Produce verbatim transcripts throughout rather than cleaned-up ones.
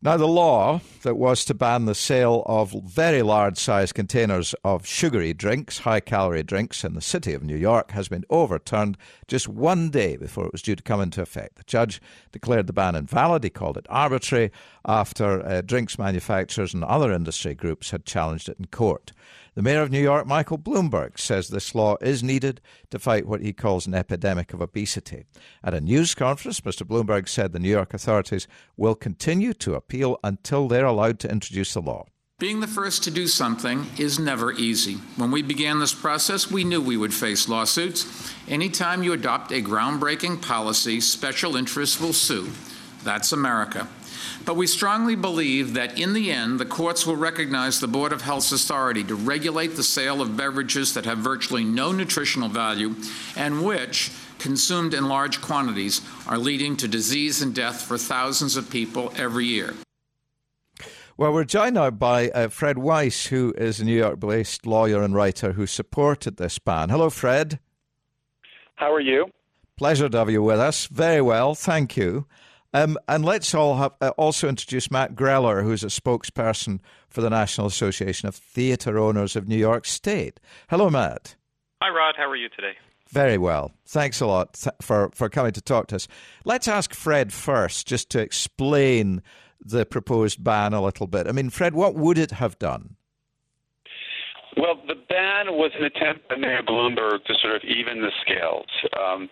Now, the law that was to ban the sale of very large-sized containers of sugary drinks, high-calorie drinks in the city of New York has been overturned just one day before it was due to come into effect. The judge declared the ban invalid. He called it arbitrary after uh, drinks manufacturers and other industry groups had challenged it in court. The mayor of New York, Michael Bloomberg, says this law is needed to fight what he calls an epidemic of obesity. At a news conference, Mister Bloomberg said the New York authorities will continue to appeal until they're allowed to introduce the law. Being the first to do something is never easy. When we began this process, we knew we would face lawsuits. Anytime you adopt a groundbreaking policy, special interests will sue. That's America. But we strongly believe that in the end, the courts will recognize the Board of Health's authority to regulate the sale of beverages that have virtually no nutritional value and which, consumed in large quantities, are leading to disease and death for thousands of people every year. Well, we're joined now by uh, Fred Weiss, who is a New York-based lawyer and writer who supported this ban. Hello, Fred. How are you? Pleasure to have you with us. Very well, thank you. Um, and let's all have, uh, also introduce Matt Greller, who's a spokesperson for the National Association of Theatre Owners of New York State. Hello, Matt. Hi, Rod. How are you today? Very well. Thanks a lot th- for, for coming to talk to us. Let's ask Fred first, just to explain the proposed ban a little bit. I mean, Fred, what would it have done? Well, the ban was an attempt by Mayor Bloomberg to sort of even the scales. Um,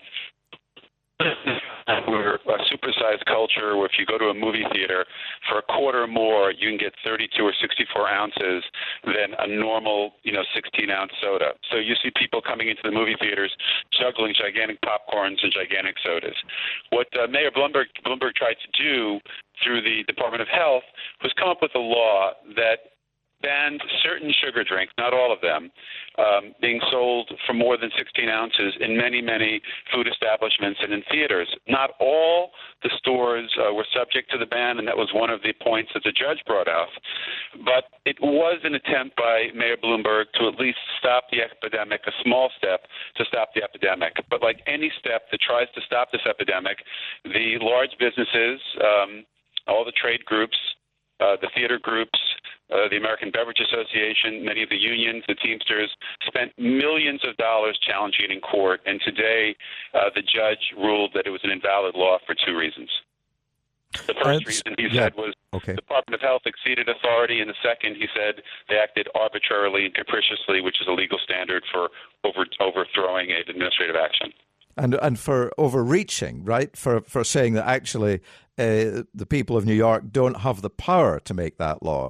We're a supersized culture where if you go to a movie theater, for a quarter more, you can get thirty-two or sixty-four ounces than a normal, you know, sixteen-ounce soda. So you see people coming into the movie theaters juggling gigantic popcorns and gigantic sodas. What uh, Mayor Bloomberg, Bloomberg tried to do through the Department of Health was come up with a law that banned certain sugar drinks, not all of them, um, being sold for more than sixteen ounces in many, many food establishments and in theaters. Not all the stores uh, were subject to the ban, and that was one of the points that the judge brought out. But it was an attempt by Mayor Bloomberg to at least stop the epidemic, a small step to stop the epidemic. But like any step that tries to stop this epidemic, the large businesses, um, all the trade groups, uh, the theater groups, Uh, the American Beverage Association, many of the unions, the Teamsters, spent millions of dollars challenging it in court. And today, uh, the judge ruled that it was an invalid law for two reasons. The first uh, reason he yeah, said was okay. the Department of Health exceeded authority. And the second, he said they acted arbitrarily and capriciously, which is a legal standard for over, overthrowing an administrative action. And and for overreaching, right? For for saying that actually uh, the people of New York don't have the power to make that law.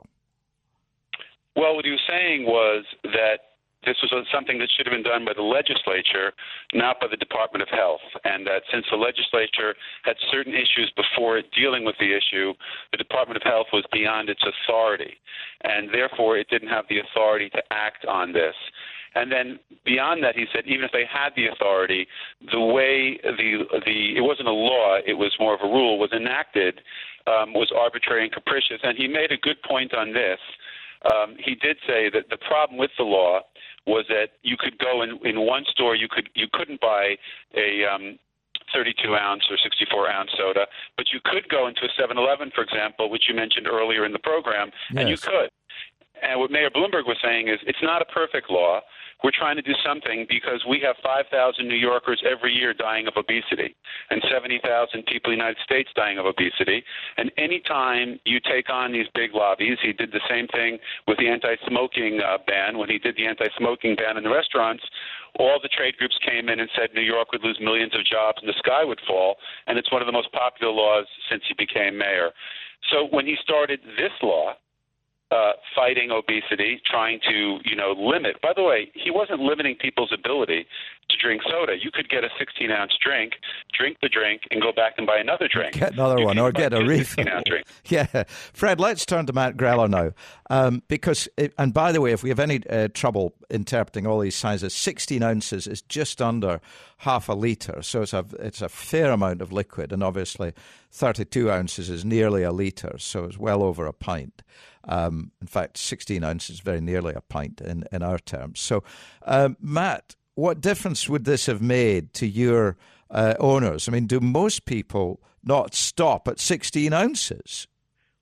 Well, what he was saying was that this was something that should have been done by the legislature, not by the Department of Health, and that since the legislature had certain issues before it dealing with the issue, the Department of Health was beyond its authority, and therefore it didn't have the authority to act on this. And then beyond that, he said, even if they had the authority, the way the the it wasn't a law, it was more of a rule, was enacted, um, was arbitrary and capricious. And he made a good point on this. Um, he did say that the problem with the law was that you could go in, in one store, you could you couldn't buy a um, thirty-two ounce or sixty-four ounce soda, but you could go into a seven eleven, for example, which you mentioned earlier in the program, yes. and you could. And what Mayor Bloomberg was saying is it's not a perfect law. We're trying to do something because we have five thousand New Yorkers every year dying of obesity and seventy thousand people in the United States dying of obesity. And any time you take on these big lobbies, he did the same thing with the anti-smoking uh, ban. When he did the anti-smoking ban in the restaurants, all the trade groups came in and said New York would lose millions of jobs and the sky would fall. And it's one of the most popular laws since he became mayor. So when he started this law, Uh, fighting obesity, trying to, you know, limit. By the way, he wasn't limiting people's ability to drink soda. You could get a sixteen-ounce drink, drink the drink, and go back and buy another drink. Get another you one, or get a refill. Drink. Yeah. Fred, let's turn to Matt Greller now. Um, because, it, and by the way, if we have any uh, trouble interpreting all these sizes, sixteen ounces is just under half a litre. So it's a, it's a fair amount of liquid. And obviously, thirty-two ounces is nearly a litre. So it's well over a pint. Um, in fact, sixteen ounces is very nearly a pint in, in our terms. So, um, Matt, what difference would this have made to your uh, owners? I mean, do most people not stop at sixteen ounces?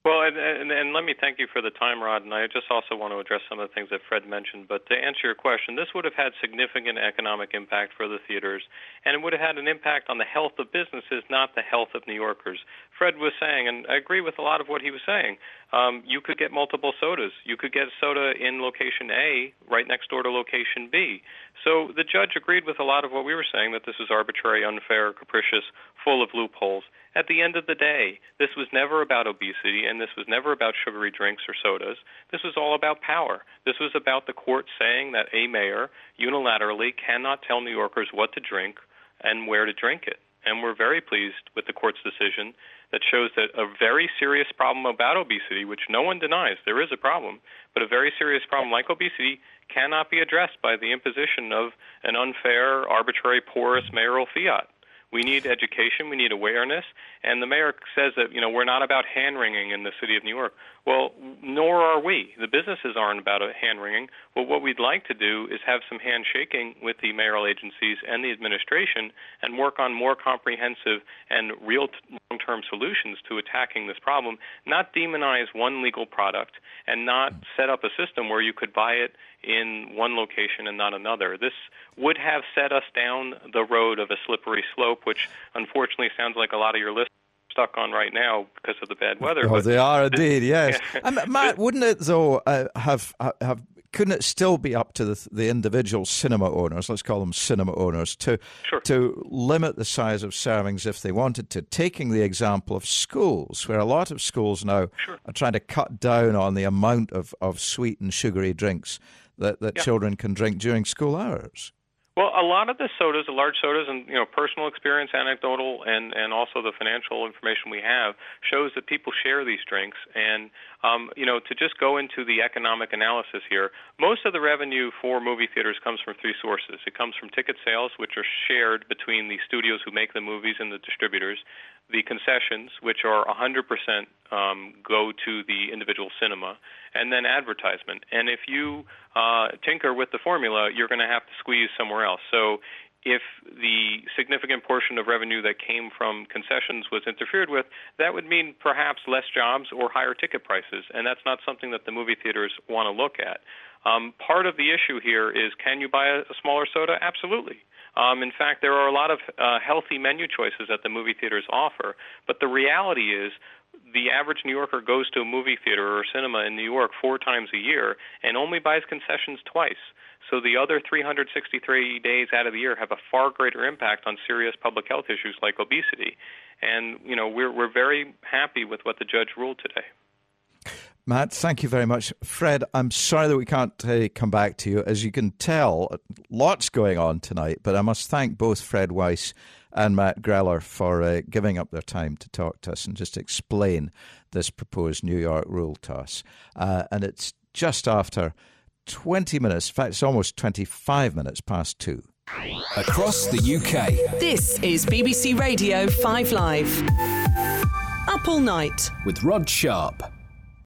Well, and, and, and let me thank you for the time, Rod, and I just also want to address some of the things that Fred mentioned. But to answer your question, this would have had significant economic impact for the theaters, and it would have had an impact on the health of businesses, not the health of New Yorkers. Fred was saying, and I agree with a lot of what he was saying, um, you could get multiple sodas. You could get soda in location A right next door to location B. So the judge agreed with a lot of what we were saying, that this was arbitrary, unfair, capricious, full of loopholes. At the end of the day, this was never about obesity, and this was never about sugary drinks or sodas. This was all about power. This was about the court saying that a mayor unilaterally cannot tell New Yorkers what to drink and where to drink it. And we're very pleased with the court's decision that shows that a very serious problem about obesity, which no one denies, there is a problem, but a very serious problem like obesity cannot be addressed by the imposition of an unfair, arbitrary, porous mayoral fiat. We need education, we need awareness, and the mayor says that, you know, we're not about hand-wringing in the city of New York. Well, nor are we. The businesses aren't about a hand-wringing. But what we'd like to do is have some handshaking with the mayoral agencies and the administration and work on more comprehensive and real long-term solutions to attacking this problem, not demonize one legal product and not set up a system where you could buy it in one location and not another. This would have set us down the road of a slippery slope, which unfortunately sounds like a lot of your listeners are stuck on right now because of the bad weather. Oh, but they are this, indeed, yes. Yeah. And Matt, wouldn't it, though, uh, have have couldn't it still be up to the, the individual cinema owners, let's call them cinema owners, to Sure. to limit the size of servings if they wanted to, taking the example of schools, where a lot of schools now Sure. are trying to cut down on the amount of, of sweet and sugary drinks that, that Yeah. children can drink during school hours? Well, a lot of the sodas, the large sodas, and you know, personal experience, anecdotal, and, and also the financial information we have shows that people share these drinks. And um, you know, to just go into the economic analysis here, most of the revenue for movie theaters comes from three sources. It comes from ticket sales, which are shared between the studios who make the movies and the distributors. The concessions, which are one hundred percent um, go to the individual cinema, and then advertisement. And if you uh, tinker with the formula, you're going to have to squeeze somewhere else. So if the significant portion of revenue that came from concessions was interfered with, that would mean perhaps less jobs or higher ticket prices, and that's not something that the movie theaters want to look at. Um, part of the issue here is, can you buy a, a smaller soda? Absolutely. Um, in fact, there are a lot of uh, healthy menu choices that the movie theaters offer, but the reality is the average New Yorker goes to a movie theater or cinema in New York four times a year and only buys concessions twice. So the other three hundred sixty-three days out of the year have a far greater impact on serious public health issues like obesity. And, you know, we're we're very happy with what the judge ruled today. Matt, thank you very much. Fred, I'm sorry that we can't uh, come back to you. As you can tell, lots going on tonight, but I must thank both Fred Weiss and Matt Greller for uh, giving up their time to talk to us and just explain this proposed New York rule to us. Uh, and it's just after twenty minutes, in fact, it's almost twenty-five minutes past two. Across the U K. This is B B C Radio five Live. Up all night. With Rod Sharp.